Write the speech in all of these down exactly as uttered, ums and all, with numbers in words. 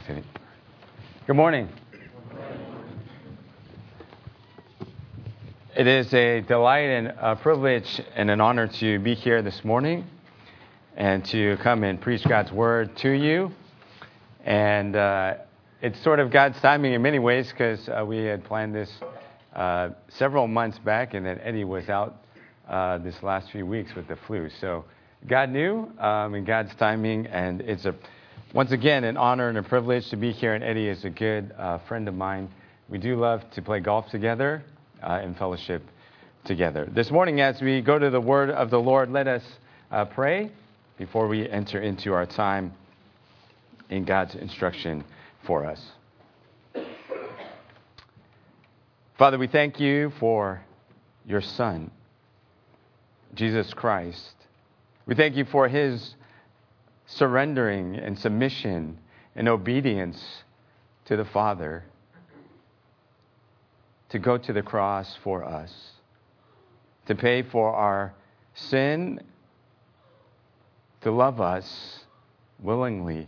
Thanks, Eddie. Good morning. It is a delight and a privilege and an honor to be here this morning and to come and preach God's Word to you. And uh, it's sort of God's timing in many ways because uh, we had planned this uh, several months back, and then Eddie was out uh, this last few weeks with the flu. So God knew um, in God's timing, and it's a once again an honor and a privilege to be here. And Eddie is a good uh, friend of mine. We do love to play golf together uh, and fellowship together. This morning, as we go to the Word of the Lord, let us uh, pray before we enter into our time in God's instruction for us. Father, we thank you for your Son, Jesus Christ. We thank you for his surrendering and submission and obedience to the Father to go to the cross for us, to pay for our sin, to love us willingly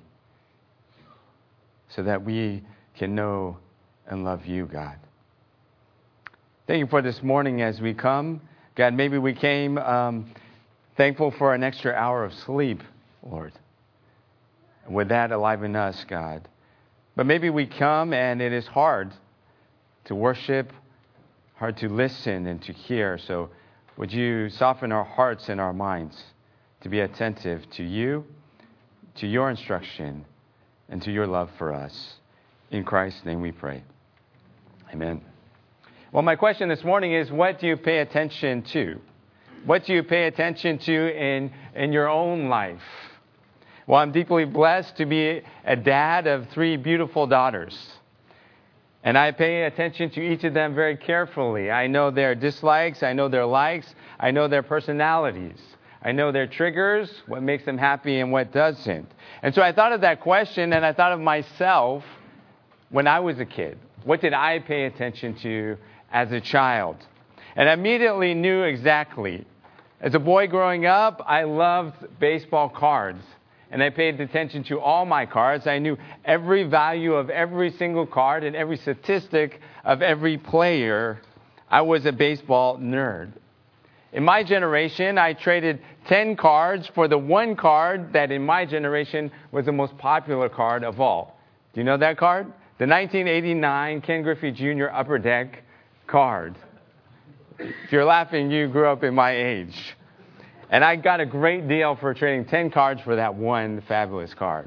so that we can know and love you, God. Thank you for this morning as we come. God, maybe we came um, thankful for an extra hour of sleep, Lord. And with that, enliven us, God. But maybe we come and it is hard to worship, hard to listen and to hear. So would you soften our hearts and our minds to be attentive to you, to your instruction, and to your love for us. In Christ's name we pray. Amen. Well, my question this morning is, what do you pay attention to? What do you pay attention to in, in your own life? Well, I'm deeply blessed to be a dad of three beautiful daughters. And I pay attention to each of them very carefully. I know their dislikes. I know their likes. I know their personalities. I know their triggers, what makes them happy and what doesn't. And so I thought of that question, and I thought of myself when I was a kid. What did I pay attention to as a child? And I immediately knew exactly. As a boy growing up, I loved baseball cards. And I paid attention to all my cards. I knew every value of every single card and every statistic of every player. I was a baseball nerd. In my generation, I traded ten cards for the one card that in my generation was the most popular card of all. Do you know that card? The nineteen eighty-nine Ken Griffey Junior Upper Deck card. If you're laughing, you grew up in my age. And I got a great deal for trading ten cards for that one fabulous card.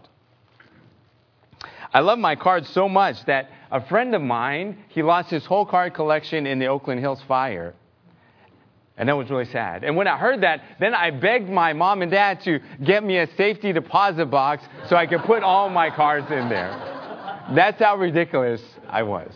I love my cards so much that a friend of mine, he lost his whole card collection in the Oakland Hills fire. And that was really sad. And when I heard that, then I begged my mom and dad to get me a safety deposit box so I could put all my cards in there. That's how ridiculous I was.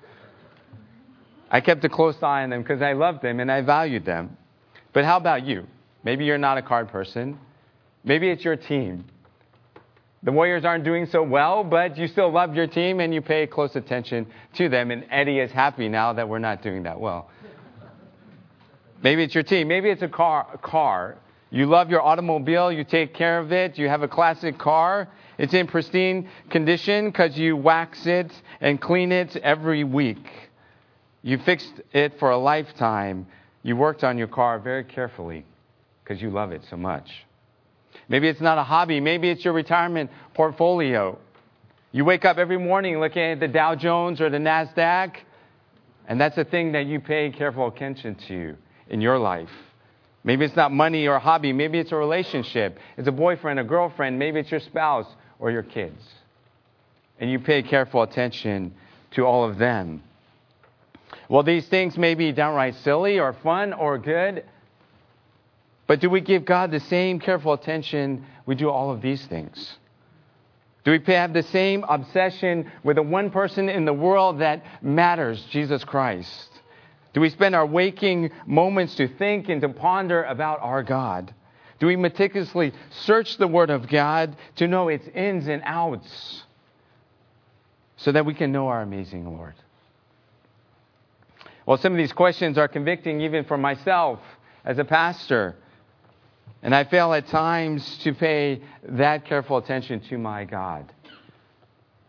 I kept a close eye on them because I loved them and I valued them. But how about you? Maybe you're not a card person. Maybe it's your team. The Warriors aren't doing so well, but you still love your team and you pay close attention to them. And Eddie is happy now that we're not doing that well. Maybe it's your team. Maybe it's a car. A car. You love your automobile. You take care of it. You have a classic car. It's in pristine condition because you wax it and clean it every week. You fixed it for a lifetime. You worked on your car very carefully because you love it so much. Maybe it's not a hobby. Maybe it's your retirement portfolio. You wake up every morning looking at the Dow Jones or the NASDAQ, and that's a thing that you pay careful attention to in your life. Maybe it's not money or a hobby. Maybe it's a relationship. It's a boyfriend, a girlfriend. Maybe it's your spouse or your kids. And you pay careful attention to all of them. Well, these things may be downright silly or fun or good, but do we give God the same careful attention we do all of these things? Do we have the same obsession with the one person in the world that matters, Jesus Christ? Do we spend our waking moments to think and to ponder about our God? Do we meticulously search the Word of God to know its ins and outs so that we can know our amazing Lord? Well, some of these questions are convicting even for myself as a pastor. And I fail at times to pay that careful attention to my God.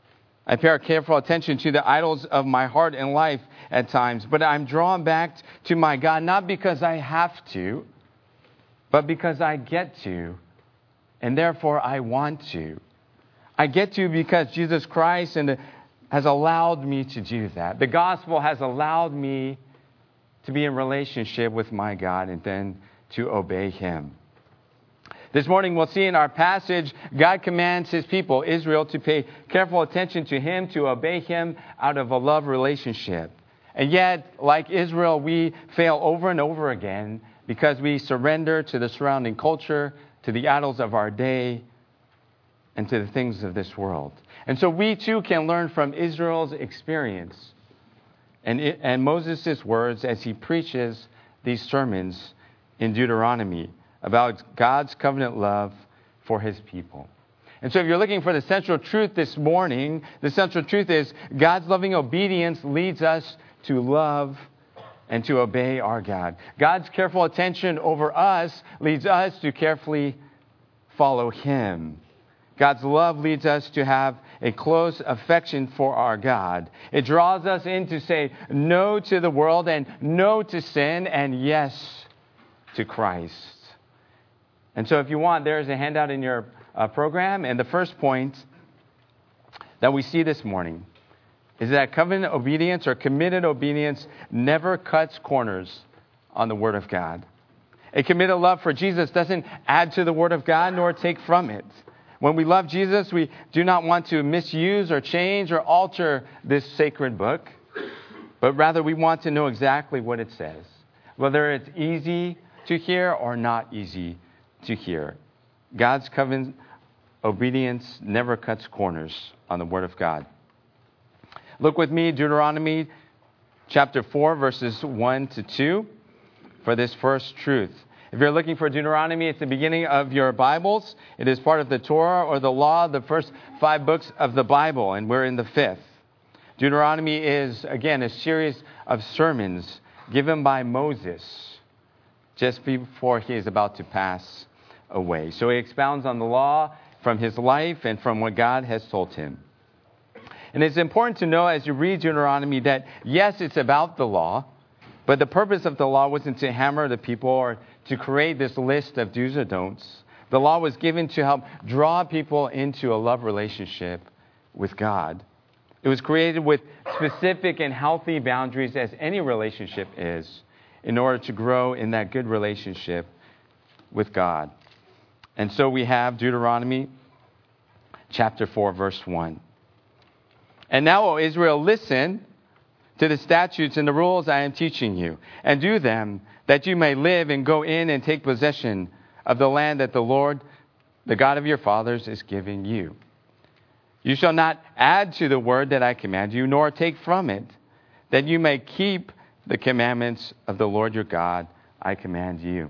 I pay careful attention to the idols of my heart and life at times, but I'm drawn back to my God, not because I have to, but because I get to, and therefore I want to. I get to because Jesus Christ and the, has allowed me to do that. The gospel has allowed me to be in relationship with my God and then to obey Him. This morning we'll see in our passage, God commands His people, Israel, to pay careful attention to Him, to obey Him out of a love relationship. And yet, like Israel, we fail over and over again because we surrender to the surrounding culture, to the idols of our day, and to the things of this world. And so we too can learn from Israel's experience and, it, and Moses' words as he preaches these sermons in Deuteronomy about God's covenant love for His people. And so if you're looking for the central truth this morning, the central truth is God's loving obedience leads us to love and to obey our God. God's careful attention over us leads us to carefully follow Him. God's love leads us to have a close affection for our God. It draws us in to say no to the world and no to sin and yes to Christ. And so if you want, there's a handout in your uh, program. And the first point that we see this morning is that covenant obedience or committed obedience never cuts corners on the Word of God. A committed love for Jesus doesn't add to the Word of God nor take from it. When we love Jesus, we do not want to misuse or change or alter this sacred book, but rather we want to know exactly what it says, whether it's easy to hear or not easy to hear. God's covenant obedience never cuts corners on the Word of God. Look with me, Deuteronomy chapter four, verses one to two, for this first truth. If you're looking for Deuteronomy, it's the beginning of your Bibles. It is part of the Torah or the law, the first five books of the Bible, and we're in the fifth. Deuteronomy is, again, a series of sermons given by Moses just before he is about to pass away. So he expounds on the law from his life and from what God has told him. And it's important to know as you read Deuteronomy that, yes, it's about the law, but the purpose of the law wasn't to hammer the people or to create this list of do's or don'ts. The law was given to help draw people into a love relationship with God. It was created with specific and healthy boundaries, as any relationship is, in order to grow in that good relationship with God. And so we have Deuteronomy chapter four, verse one. And now, O Israel, listen to the statutes and the rules I am teaching you, and do them, that you may live and go in and take possession of the land that the Lord, the God of your fathers, is giving you. You shall not add to the word that I command you, nor take from it, that you may keep the commandments of the Lord your God I command you.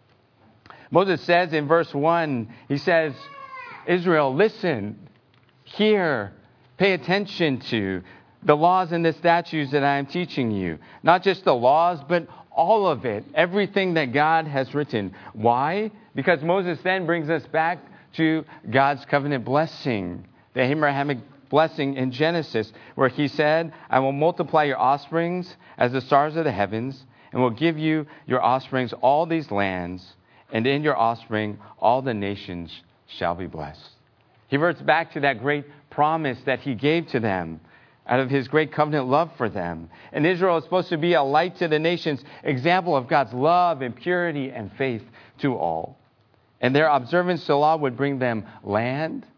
Moses says in verse one, he says, Israel, listen, hear, pay attention to the laws and the statutes that I am teaching you. Not just the laws, but all of it, everything that God has written. Why? Because Moses then brings us back to God's covenant blessing, the Abrahamic blessing in Genesis, where he said, I will multiply your offsprings as the stars of the heavens, and will give you your offsprings all these lands, and in your offspring all the nations shall be blessed. He reverts back to that great promise that he gave to them out of his great covenant love for them. And Israel is supposed to be a light to the nations, example of God's love and purity and faith to all. And their observance to the law would bring them land,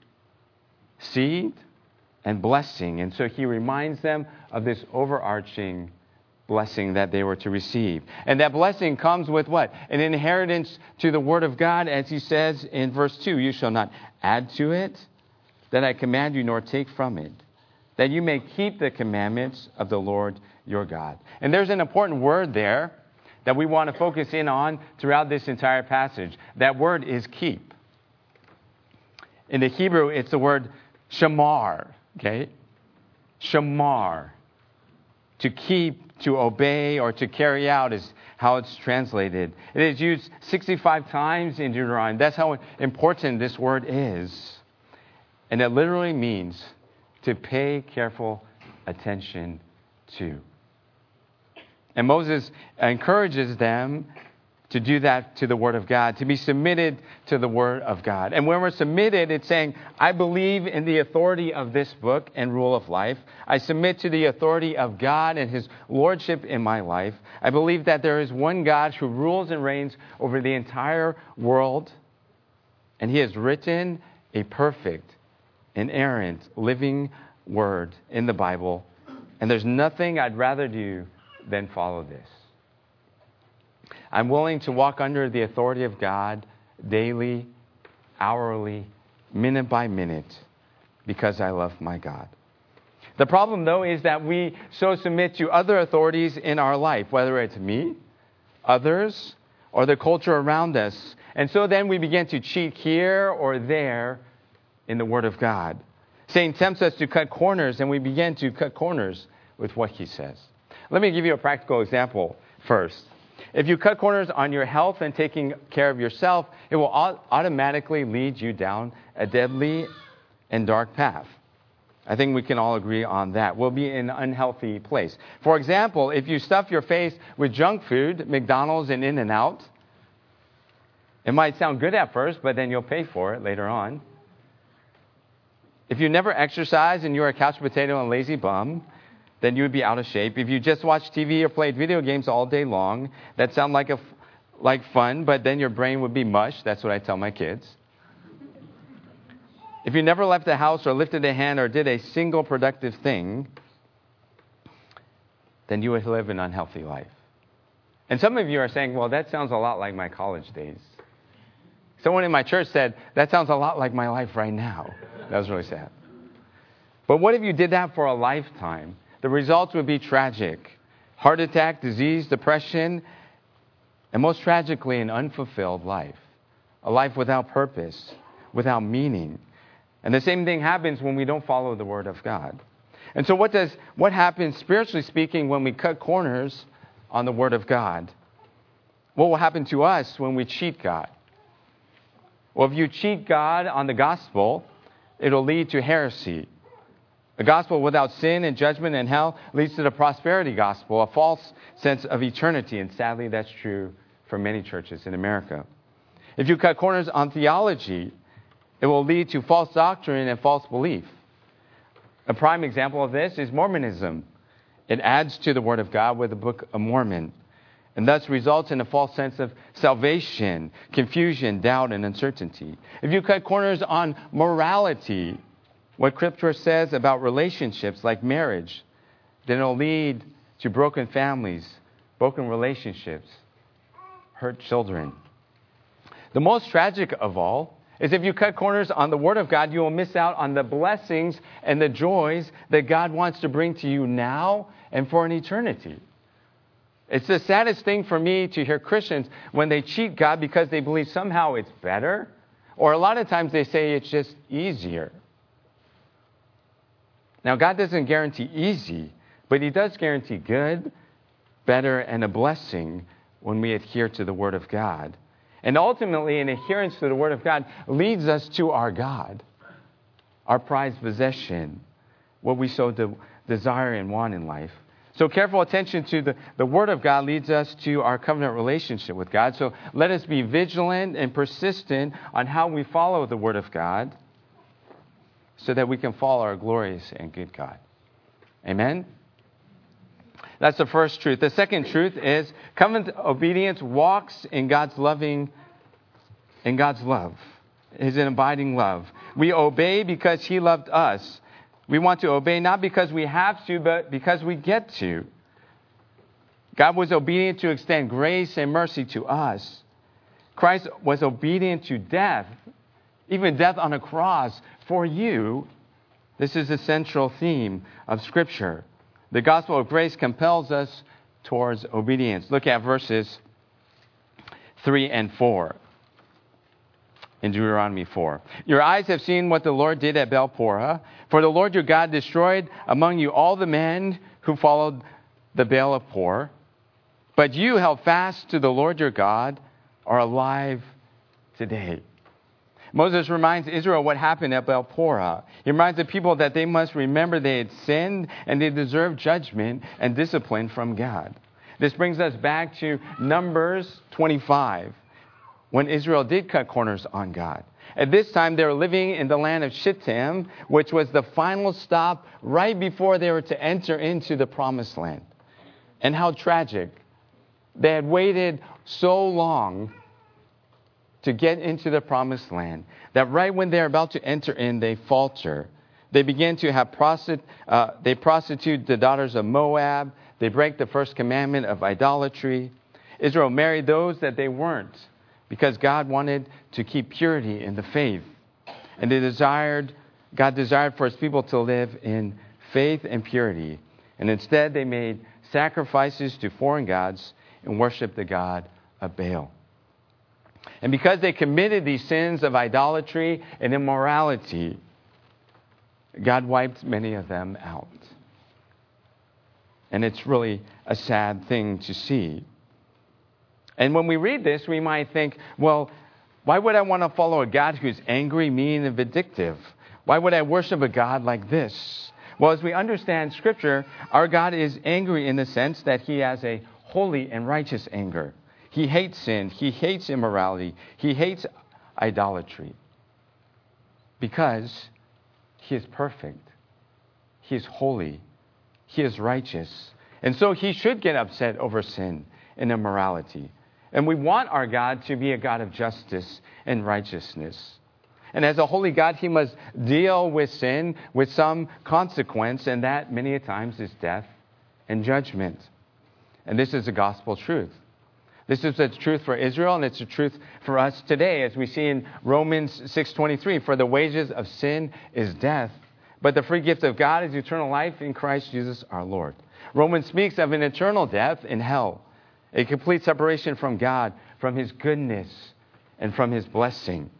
seed, and blessing. And so he reminds them of this overarching blessing that they were to receive. And that blessing comes with what? An inheritance to the Word of God, as he says in verse two, you shall not add to it, that I command you, nor take from it, that you may keep the commandments of the Lord your God. And there's an important word there that we want to focus in on throughout this entire passage. That word is keep. In the Hebrew, it's the word shamar. Okay? Shamar. To keep, to obey, or to carry out is how it's translated. It is used sixty-five times in Deuteronomy. That's how important this word is. And it literally means to pay careful attention to. And Moses encourages them to do that to the Word of God, to be submitted to the Word of God. And when we're submitted, it's saying, I believe in the authority of this book and rule of life. I submit to the authority of God and His lordship in my life. I believe that there is one God who rules and reigns over the entire world. And He has written a perfect, inerrant, living Word in the Bible. And there's nothing I'd rather do than follow this. I'm willing to walk under the authority of God daily, hourly, minute by minute, because I love my God. The problem, though, is that we so submit to other authorities in our life, whether it's me, others, or the culture around us. And so then we begin to cheat here or there in the Word of God. Satan tempts us to cut corners, and we begin to cut corners with what he says. Let me give you a practical example first. If you cut corners on your health and taking care of yourself, it will automatically lead you down a deadly and dark path. I think we can all agree on that. We'll be in an unhealthy place. For example, if you stuff your face with junk food, McDonald's and In-N-Out, it might sound good at first, but then you'll pay for it later on. If you never exercise and you're a couch potato and lazy bum, then you would be out of shape. If you just watch T V or played video games all day long, that sound like a like fun, but then your brain would be mush. That's what I tell my kids. If you never left the house or lifted a hand or did a single productive thing, then you would live an unhealthy life. And some of you are saying, well, that sounds a lot like my college days. Someone in my church said, that sounds a lot like my life right now. That was really sad. But what if you did that for a lifetime? The results would be tragic. Heart attack, disease, depression, and most tragically, an unfulfilled life. A life without purpose, without meaning. And the same thing happens when we don't follow the Word of God. And so what does what happens, spiritually speaking, when we cut corners on the Word of God? What will happen to us when we cheat God? Well, if you cheat God on the gospel, it'll lead to heresy. A gospel without sin and judgment and hell leads to the prosperity gospel, a false sense of eternity. And sadly, that's true for many churches in America. If you cut corners on theology, it will lead to false doctrine and false belief. A prime example of this is Mormonism. It adds to the Word of God with the Book of Mormon, and thus results in a false sense of salvation, confusion, doubt, and uncertainty. If you cut corners on morality, what Scripture says about relationships like marriage, then it'll lead to broken families, broken relationships, hurt children. The most tragic of all is if you cut corners on the Word of God, you will miss out on the blessings and the joys that God wants to bring to you now and for an eternity. It's the saddest thing for me to hear Christians when they cheat God because they believe somehow it's better, or a lot of times they say it's just easier. Now, God doesn't guarantee easy, but He does guarantee good, better, and a blessing when we adhere to the Word of God. And ultimately, an adherence to the Word of God leads us to our God, our prized possession, what we so de- desire and want in life. So careful attention to the, the Word of God leads us to our covenant relationship with God. So let us be vigilant and persistent on how we follow the Word of God, so that we can follow our glorious and good God. Amen? That's the first truth. The second truth is covenant obedience walks in God's loving, in God's love, His abiding love. We obey because He loved us. We want to obey not because we have to, but because we get to. God was obedient to extend grace and mercy to us. Christ was obedient to death, even death on a cross for you. This is the central theme of Scripture. The gospel of grace compels us towards obedience. Look at verses three and four in Deuteronomy four. Your eyes have seen what the Lord did at Baal-Porah. For the Lord your God destroyed among you all the men who followed the Baal of Por. But you held fast to the Lord your God, are alive today. Moses reminds Israel what happened at Belporah. He reminds the people that they must remember they had sinned and they deserve judgment and discipline from God. This brings us back to Numbers twenty-five, when Israel did cut corners on God. At this time, they were living in the land of Shittim, which was the final stop right before they were to enter into the promised land. And how tragic. They had waited so long to get into the promised land that right when they're about to enter in, they falter. They begin to have prostit- uh, they prostitute the daughters of Moab. They break the first commandment of idolatry. Israel married those that they weren't, because God wanted to keep purity in the faith. And they desired, God desired for his people to live in faith and purity. And instead they made sacrifices to foreign gods and worshiped the god of Baal. And because they committed these sins of idolatry and immorality, God wiped many of them out. And it's really a sad thing to see. And when we read this, we might think, well, why would I want to follow a God who's angry, mean, and vindictive? Why would I worship a God like this? Well, as we understand Scripture, our God is angry in the sense that he has a holy and righteous anger. He hates sin. He hates immorality. He hates idolatry. Because he is perfect. He is holy. He is righteous. And so he should get upset over sin and immorality. And we want our God to be a God of justice and righteousness. And as a holy God, he must deal with sin with some consequence, and that many a times is death and judgment. And this is the gospel truth. This is the truth for Israel, and it's the truth for us today, as we see in Romans six twenty-three. For the wages of sin is death, but the free gift of God is eternal life in Christ Jesus our Lord. Romans speaks of an eternal death in hell, a complete separation from God, from his goodness, and from his blessing.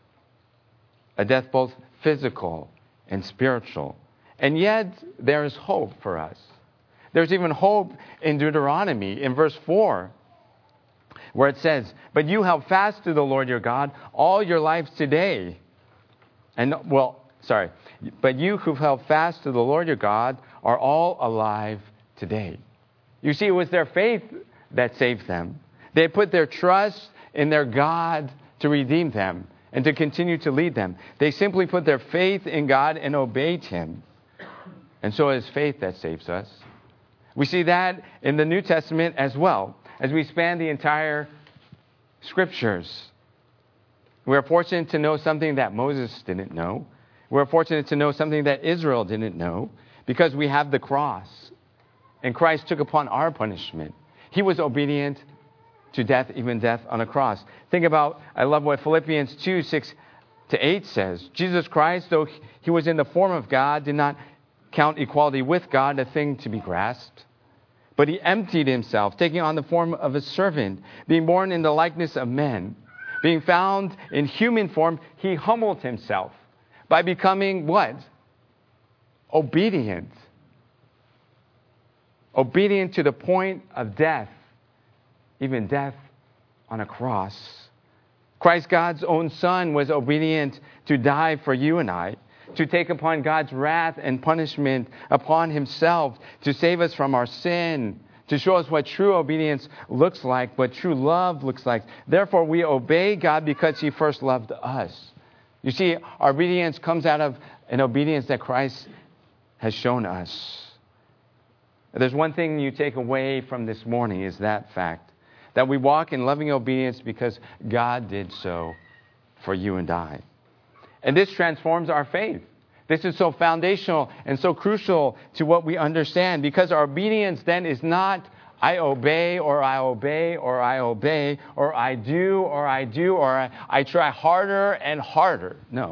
A death both physical and spiritual. And yet, there is hope for us. There's even hope in Deuteronomy in verse four, where it says, but you held fast to the Lord your God all your lives today. And, well, sorry. But you who've held fast to the Lord your God are all alive today. You see, it was their faith that saved them. They put their trust in their God to redeem them and to continue to lead them. They simply put their faith in God and obeyed him. And so it is faith that saves us. We see that in the New Testament as well, as we span the entire Scriptures. We are fortunate to know something that Moses didn't know. We're fortunate to know something that Israel didn't know, because we have the cross. And Christ took upon our punishment. He was obedient to death, even death on a cross. Think about, I love what Philippians two, six to eight says. Jesus Christ, though he was in the form of God, did not count equality with God a thing to be grasped. But he emptied himself, taking on the form of a servant, being born in the likeness of men. Being found in human form, he humbled himself by becoming what? Obedient. Obedient to the point of death. Even death on a cross. Christ, God's own Son, was obedient to die for you and I, to take upon God's wrath and punishment upon himself, to save us from our sin, to show us what true obedience looks like, what true love looks like. Therefore, we obey God because he first loved us. You see, our obedience comes out of an obedience that Christ has shown us. There's one thing you take away from this morning, is that fact. That we walk in loving obedience because God did so for you and I. And this transforms our faith. This is so foundational and so crucial to what we understand, because our obedience then is not I obey or I obey or I obey or I do or I do or I, I try harder and harder. No.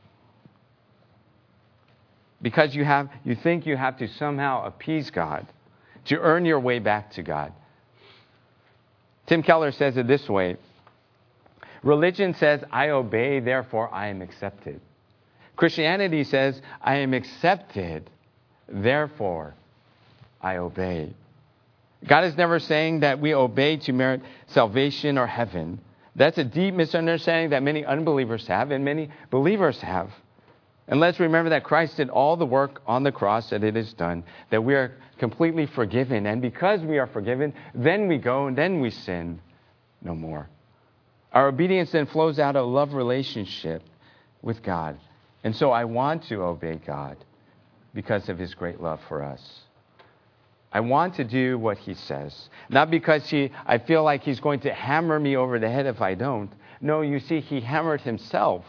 Because you have you think you have to somehow appease God, to earn your way back to God. Tim Keller says it this way. Religion says, I obey, therefore I am accepted. Christianity says, I am accepted, therefore I obey. God is never saying that we obey to merit salvation or heaven, That's a deep misunderstanding that many unbelievers have and many believers have. And let's remember that Christ did all the work on the cross, that it is done, that we are completely forgiven. And because we are forgiven, then we go and then we sin no more. Our obedience then flows out of a love relationship with God. And so I want to obey God because of his great love for us. I want to do what he says. Not because he, I feel like he's going to hammer me over the head if I don't. No, you see, he hammered himself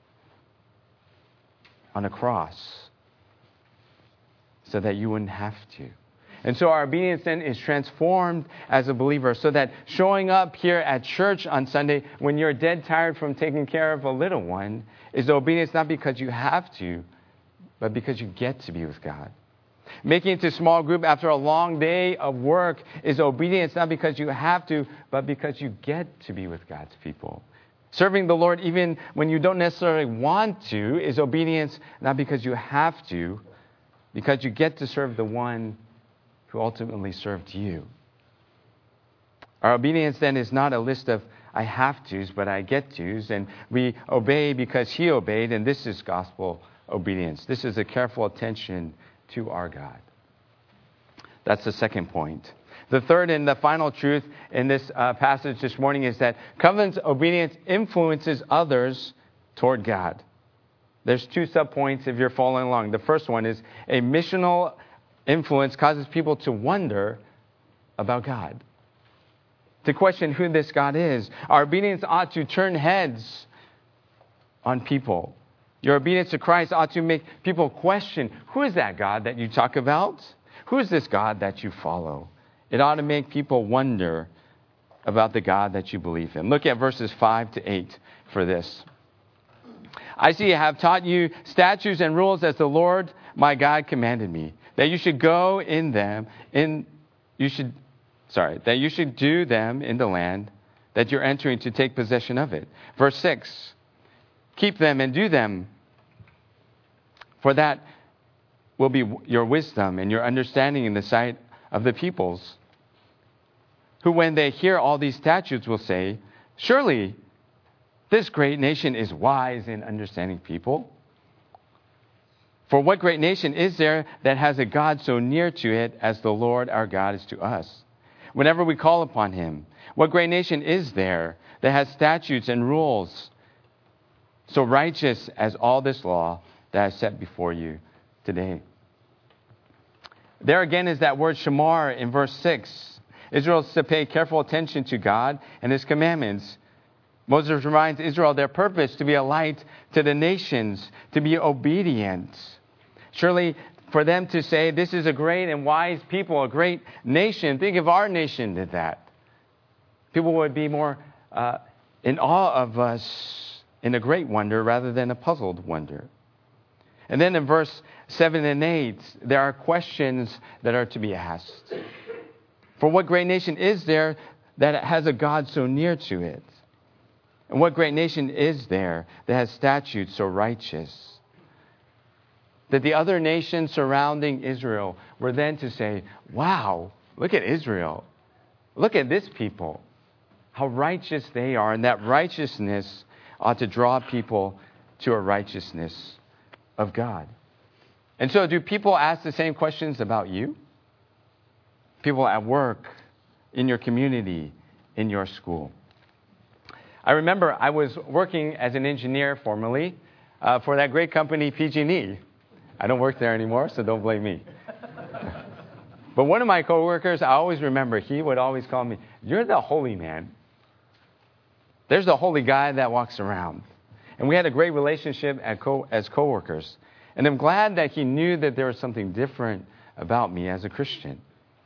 on a cross so that you wouldn't have to. And so our obedience then is transformed as a believer, so that showing up here at church on Sunday when you're dead tired from taking care of a little one is obedience not because you have to, but because you get to be with God. Making it to small group after a long day of work is obedience not because you have to, but because you get to be with God's people. Serving the Lord even when you don't necessarily want to is obedience not because you have to, because you get to serve the one who ultimately served you. Our obedience then is not a list of I have to's, but I get to's, and we obey because he obeyed, and this is gospel obedience. This is a careful attention to our God. That's the second point. The third and the final truth in this uh, passage this morning is that covenant obedience influences others toward God. There's two subpoints if you're following along. The first one is a missional influence causes people to wonder about God, to question who this God is. Our obedience ought to turn heads on people. Your obedience to Christ ought to make people question, who is that God that you talk about? Who is this God that you follow? It ought to make people wonder about the God that you believe in. Look at verses five to eight for this. I see I have taught you statutes and rules as the Lord my God commanded me, that you should go in them, in you should sorry, that you should do them in the land that you're entering to take possession of it. Verse six. Keep them and do them, for that will be your wisdom and your understanding in the sight of the peoples, who when they hear all these statutes will say, surely this great nation is wise in understanding people. For what great nation is there that has a God so near to it as the Lord our God is to us, whenever we call upon him? What great nation is there that has statutes and rules so righteous as all this law that I set before you today? There again is that word shamar in verse six. Israel is to pay careful attention to God and his commandments. Moses reminds Israel their purpose to be a light to the nations, to be obedient. Surely for them to say, this is a great and wise people, a great nation. Think if our nation did that. People would be more uh, in awe of us, in a great wonder rather than a puzzled wonder. And then in verse seven and eight, there are questions that are to be asked. For what great nation is there that has a God so near to it? And what great nation is there that has statutes so righteous? That the other nations surrounding Israel were then to say, wow, look at Israel. Look at this people. How righteous they are. And that righteousness ought to draw people to a righteousness of God. And so do people ask the same questions about you? People at work, in your community, in your school. I remember I was working as an engineer formerly uh, for that great company P G and E. I don't work there anymore, so don't blame me. But one of my coworkers, I always remember, he would always call me, you're the holy man. There's the holy guy that walks around. And we had a great relationship at co- as coworkers. And I'm glad that he knew that there was something different about me as a Christian.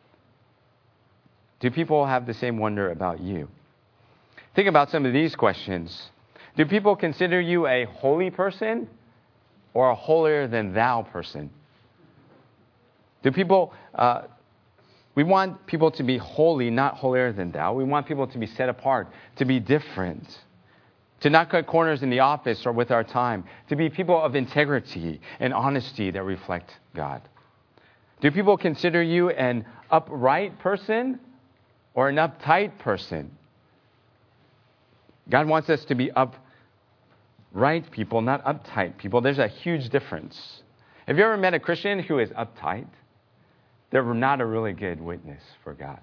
Do people have the same wonder about you? Think about some of these questions. Do people consider you a holy person or a holier than thou person? Do people, uh, we want people to be holy, not holier than thou. We want people to be set apart, to be different, to not cut corners in the office or with our time, to be people of integrity and honesty that reflect God. Do people consider you an upright person or an uptight person? God wants us to be upright people, not uptight people. There's a huge difference. Have you ever met a Christian who is uptight? They're not a really good witness for God.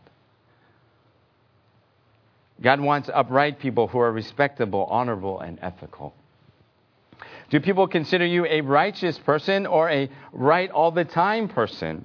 God wants upright people who are respectable, honorable, and ethical. Do people consider you a righteous person or a right all the time person?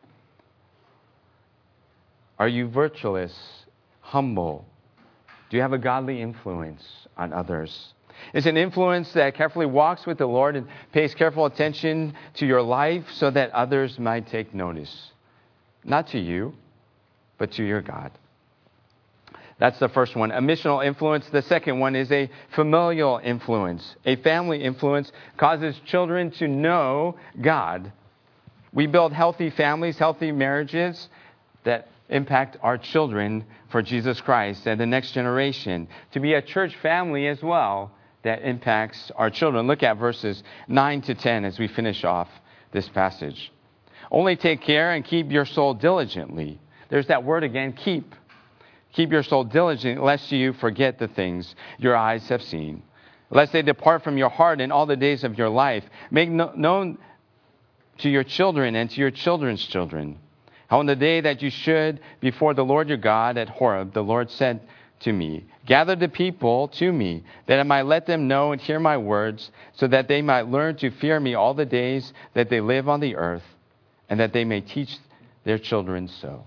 Are you virtuous, humble? Do you have a godly influence on others? It's an influence that carefully walks with the Lord and pays careful attention to your life so that others might take notice. Not to you, but to your God. That's the first one, a missional influence. The second one is a familial influence. A family influence causes children to know God. We build healthy families, healthy marriages that impact our children for Jesus Christ and the next generation. To be a church family as well that impacts our children. Look at verses nine to ten as we finish off this passage. Only take care and keep your soul diligently. There's that word again, keep. Keep your soul diligent, lest you forget the things your eyes have seen, lest they depart from your heart in all the days of your life. Make no, known to your children and to your children's children how on the day that you should before the Lord your God at Horeb, the Lord said to me, gather the people to me, that I might let them know and hear my words, so that they might learn to fear me all the days that they live on the earth, and that they may teach their children so.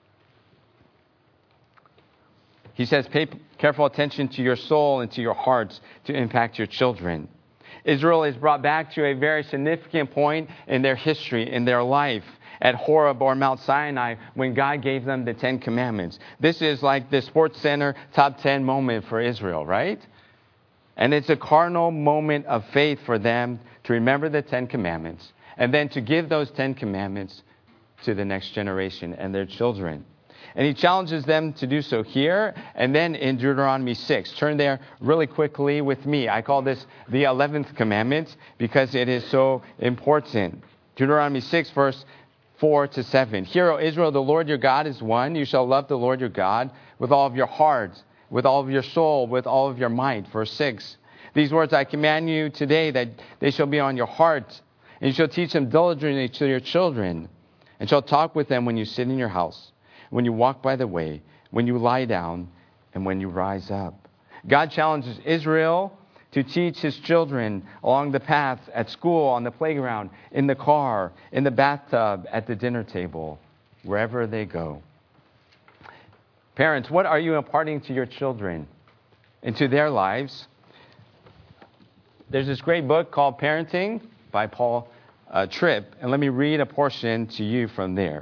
He says, pay careful attention to your soul and to your hearts to impact your children. Israel is brought back to a very significant point in their history, in their life, at Horeb or Mount Sinai, when God gave them the Ten Commandments. This is like the Sports Center top ten moment for Israel, right? And it's a cardinal moment of faith for them to remember the Ten Commandments and then to give those Ten Commandments to the next generation and their children. And he challenges them to do so here and then in Deuteronomy six. Turn there really quickly with me. I call this the eleventh commandment because it is so important. Deuteronomy six, verse four to seven. Hear, O Israel, the Lord your God is one. You shall love the Lord your God with all of your heart, with all of your soul, with all of your might. Verse six. These words I command you today, that they shall be on your heart, and you shall teach them diligently to your children, and shall talk with them when you sit in your house, when you walk by the way, when you lie down, and when you rise up. God challenges Israel to teach his children along the path, at school, on the playground, in the car, in the bathtub, at the dinner table, wherever they go. Parents, what are you imparting to your children, into their lives? There's this great book called Parenting by Paul uh, Tripp, and let me read a portion to you from there.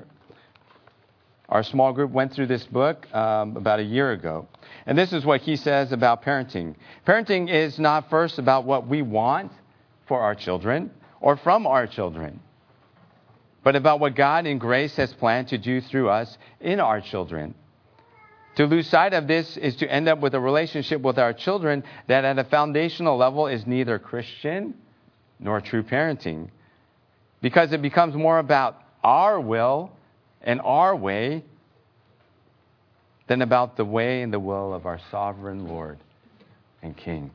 Our small group went through this book um, about a year ago. And this is what he says about parenting. Parenting is not first about what we want for our children or from our children, but about what God in grace has planned to do through us in our children. To lose sight of this is to end up with a relationship with our children that at a foundational level is neither Christian nor true parenting, because it becomes more about our will and our way than about the way and the will of our sovereign Lord and King.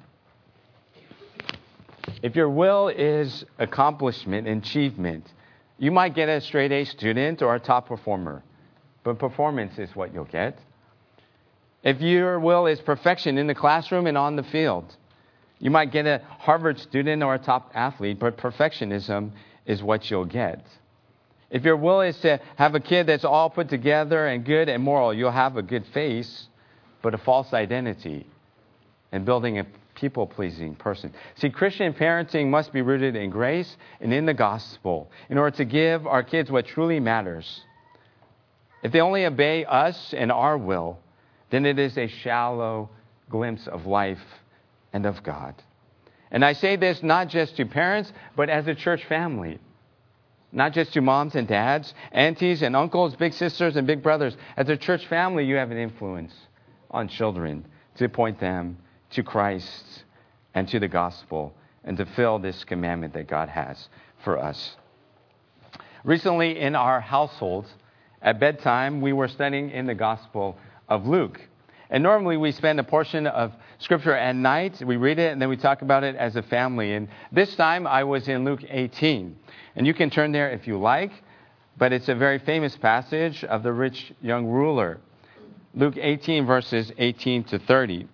If your will is accomplishment and achievement, you might get a straight A student or a top performer, but performance is what you'll get. If your will is perfection in the classroom and on the field, you might get a Harvard student or a top athlete, but perfectionism is what you'll get. If your will is to have a kid that's all put together and good and moral, you'll have a good face, but a false identity and building a people-pleasing person. See, Christian parenting must be rooted in grace and in the gospel in order to give our kids what truly matters. If they only obey us and our will, then it is a shallow glimpse of life and of God. And I say this not just to parents, but as a church family. Not just to moms and dads, aunties and uncles, big sisters and big brothers. As a church family, you have an influence on children to point them to Christ and to the gospel and to fill this commandment that God has for us. Recently in our household, at bedtime, we were studying in the Gospel of Luke. And normally we spend a portion of Scripture at night. We read it and then we talk about it as a family. And this time I was in Luke eighteen. And you can turn there if you like. But it's a very famous passage of the rich young ruler. Luke eighteen, verses eighteen to thirty.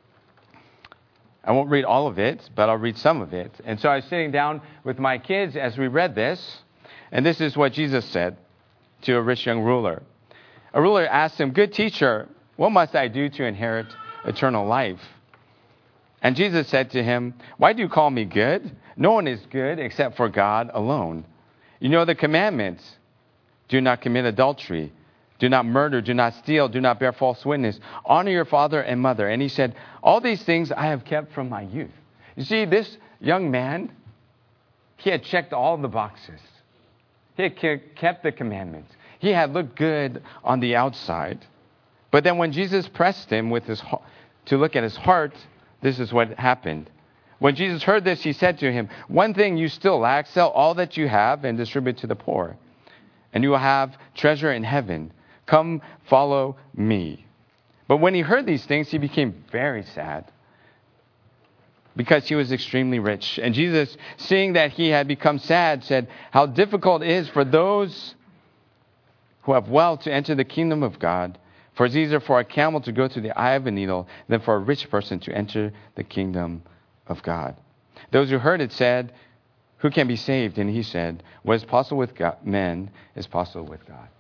I won't read all of it, but I'll read some of it. And so I was sitting down with my kids as we read this. And this is what Jesus said to a rich young ruler. A ruler asked him, "Good teacher, what must I do to inherit eternal life?" And Jesus said to him, "Why do you call me good? No one is good except for God alone. You know the commandments. Do not commit adultery. Do not murder. Do not steal. Do not bear false witness. Honor your father and mother." And he said, "All these things I have kept from my youth." You see, this young man, he had checked all the boxes. He had kept the commandments. He had looked good on the outside. But then when Jesus pressed him with his to look at his heart, this is what happened. When Jesus heard this, he said to him, "One thing you still lack, sell all that you have and distribute to the poor, and you will have treasure in heaven. Come, follow me." But when he heard these things, he became very sad, because he was extremely rich. And Jesus, seeing that he had become sad, said, "How difficult it is for those who have wealth to enter the kingdom of God. For it's easier for a camel to go through the eye of a needle than for a rich person to enter the kingdom of God." Those who heard it said, "Who can be saved?" And he said, "What is possible with God, men is possible with God."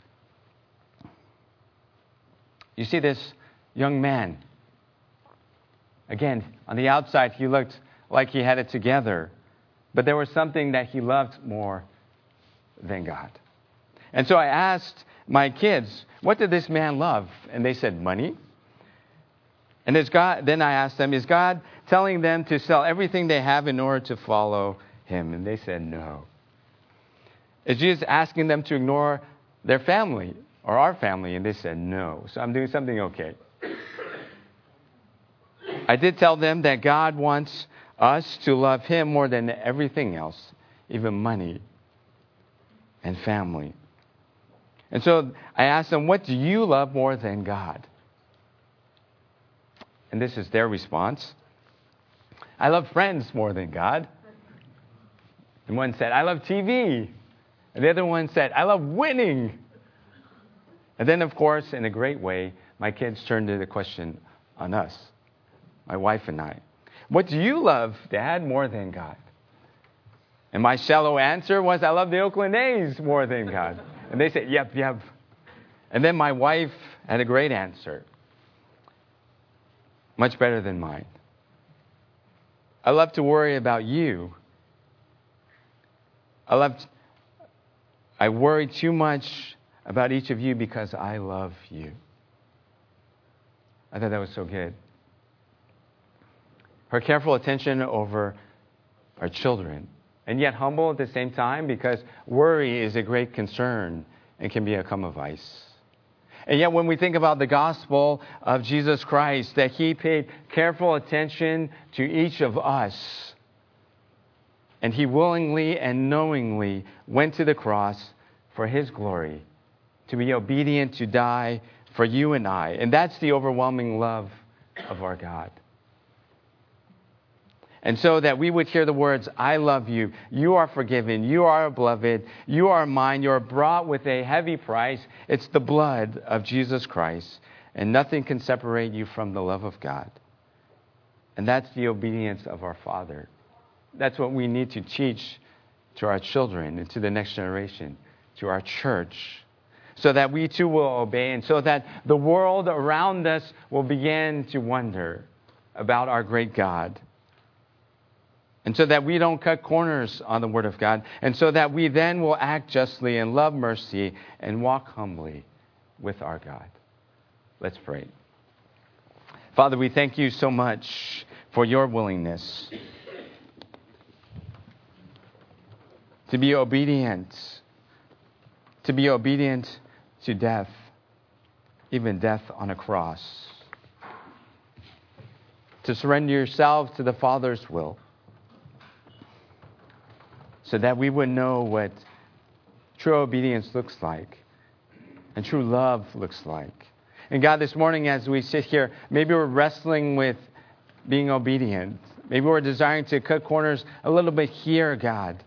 You see this young man. Again, on the outside, he looked like he had it together. But there was something that he loved more than God. And so I asked my kids, what did this man love? And they said, money. And is God, then I asked them, is God telling them to sell everything they have in order to follow him? And they said, no. Is Jesus asking them to ignore their family or our family? And they said, no. So I'm doing something okay. I did tell them that God wants us to love him more than everything else, even money and family. And so I asked them, what do you love more than God? And this is their response. I love friends more than God. And one said, I love T V. And the other one said, I love winning. And then, of course, in a great way, my kids turned to the question on us, my wife and I. What do you love, Dad, more than God? And my shallow answer was, I love the Oakland A's more than God. And they said, yep, yep. And then my wife had a great answer. Much better than mine. I love to worry about you. I love, t- I worry too much about each of you because I love you. I thought that was so good. Her careful attention over our children, and yet humble at the same time, because worry is a great concern and can become a vice. And yet when we think about the gospel of Jesus Christ, that he paid careful attention to each of us, and he willingly and knowingly went to the cross for his glory, to be obedient, to die for you and I. And that's the overwhelming love of our God. And so that we would hear the words, I love you, you are forgiven, you are beloved, you are mine, you are brought with a heavy price. It's the blood of Jesus Christ, and nothing can separate you from the love of God. And that's the obedience of our Father. That's what we need to teach to our children and to the next generation, to our church, so that we too will obey, and so that the world around us will begin to wonder about our great God. And so that we don't cut corners on the Word of God. And so that we then will act justly and love mercy and walk humbly with our God. Let's pray. Father, we thank you so much for your willingness to be obedient, to be obedient to death, even death on a cross, to surrender yourself to the Father's will, so that we would know what true obedience looks like and true love looks like. And God, this morning as we sit here, maybe we're wrestling with being obedient. Maybe we're desiring to cut corners a little bit here, God.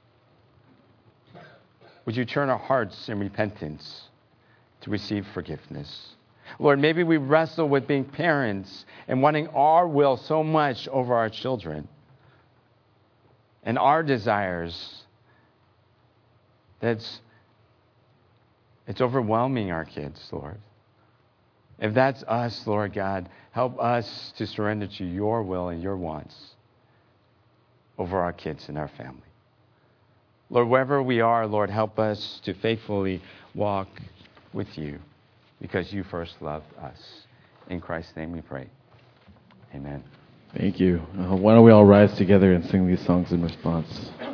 Would you turn our hearts in repentance to receive forgiveness? Lord, maybe we wrestle with being parents and wanting our will so much over our children and our desires that's it's overwhelming our kids, Lord. If that's us, Lord God, help us to surrender to your will and your wants over our kids and our family. Lord, wherever we are, Lord, help us to faithfully walk with you because you first loved us. In Christ's name we pray. Amen. Thank you. Uh, why don't we all rise together and sing these songs in response?